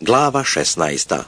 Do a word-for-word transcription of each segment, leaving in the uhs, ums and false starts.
Glava šesnaesta.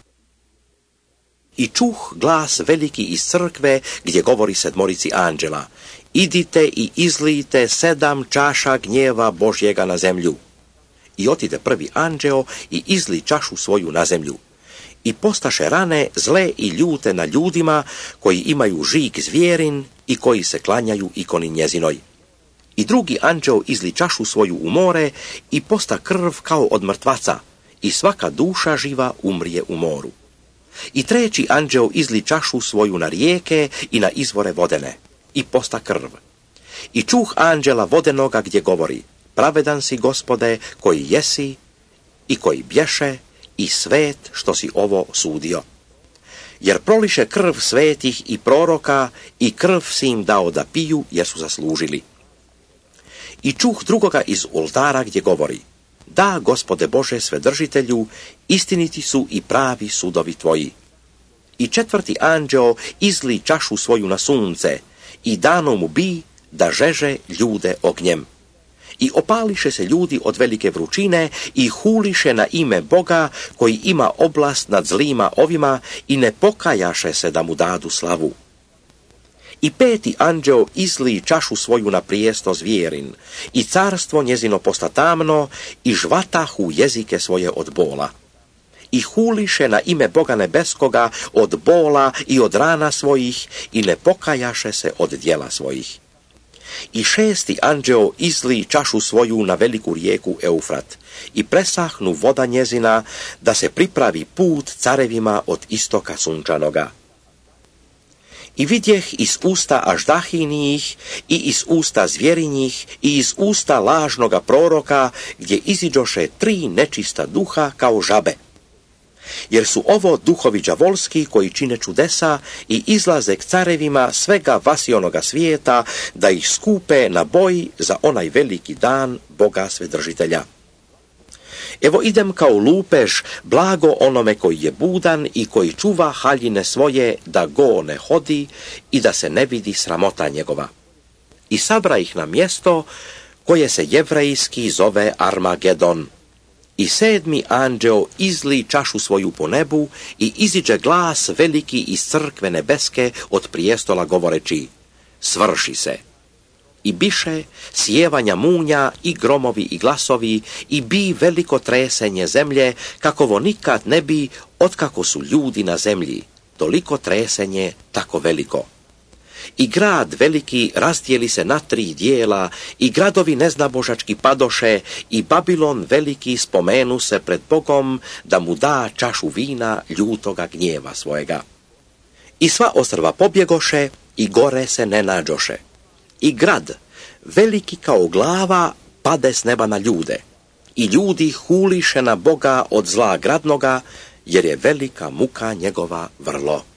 I čuh glas veliki iz crkve, gdje govori sedmorici anđela: idite i izlijte sedam čaša gnjeva Božjega na zemlju. I otide prvi anđeo i izli čašu svoju na zemlju. I postaše rane zle i ljute na ljudima koji imaju žig zvjerin i koji se klanjaju ikoni njezinoj. I drugi anđeo izli čašu svoju u more i posta krv kao od mrtvaca, i svaka duša živa umrije u moru. I treći anđeo izli čašu svoju na rijeke i na izvore vodene, i posta krv. I čuh anđela vodenoga gdje govori: pravedan si, Gospode, koji jesi i koji bješe, i svet što si ovo sudio. Jer proliše krv svetih i proroka, i krv si im dao da piju, jer su zaslužili. I čuh drugoga iz oltara gdje govori: da, Gospode Bože Svedržitelju, istiniti su i pravi sudovi tvoji. I četvrti anđeo izli čašu svoju na sunce, i dano mu bi da žeže ljude ognjem. I opališe se ljudi od velike vrućine i huliše na ime Boga koji ima oblast nad zlima ovima i ne pokajaše se da mu dadu slavu. I peti anđeo izli čašu svoju na prijesto zvjerin, i carstvo njezino posta tamno, i žvatahu jezike svoje od bola. I huliše na ime Boga nebeskoga od bola i od rana svojih, i ne pokajaše se od djela svojih. I šesti anđeo izli čašu svoju na veliku rijeku Eufrat, i presahnu voda njezina, da se pripravi put carevima od istoka sunčanoga. I vidjeh iz usta aždahinijih, i iz usta zvjerinjih, i iz usta lažnoga proroka, gdje iziđoše tri nečista duha kao žabe. Jer su ovo duhovi đavolski koji čine čudesa i izlaze k carevima svega vasionoga svijeta, da ih skupe na boj za onaj veliki dan Boga Svedržitelja. Evo idem kao lupež blago onome koji je budan i koji čuva haljine svoje, da go ne hodi i da se ne vidi sramota njegova. I sabra ih na mjesto koje se jevrejski zove Armagedon. I sedmi anđeo izli čašu svoju po nebu i iziđe glas veliki iz crkve nebeske od prijestola govoreći: svrši se. I biše sjevanja munja i gromovi i glasovi, i bi veliko tresenje zemlje, kakovo nikad ne bi, otkako su ljudi na zemlji, toliko tresenje tako veliko. I grad veliki razdijeli se na tri dijela, i gradovi neznabožački padoše, i Babilon veliki spomenu se pred Bogom da mu da čašu vina ljutoga gnjeva svojega. I sva ostrva pobjegoše, i gore se ne nađoše. I grad, veliki kao glava, pade s neba na ljude, i ljudi huliše na Boga od zla gradnoga, jer je velika muka njegova vrlo.